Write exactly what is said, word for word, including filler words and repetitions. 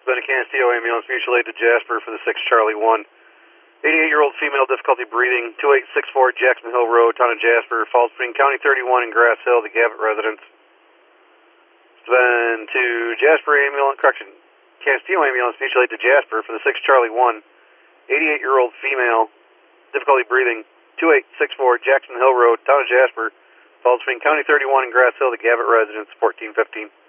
been a Canasteo ambulance, mutual aid to Jasper for the six Charlie one. eighty-eight-year-old female, difficulty breathing, two eight six four Jackson Hill Road, town of Jasper, falls between County thirty-one and Grass Hill, the Gavitt residence. It's been to Jasper ambulance, correction, Canasteo ambulance, mutual aid to Jasper for the six Charlie one. eighty-eight-year-old female, difficulty breathing, two eight six four Jackson Hill Road, town of Jasper, falls between County thirty-one and Grass Hill, the Gavitt residence, fourteen fifteen.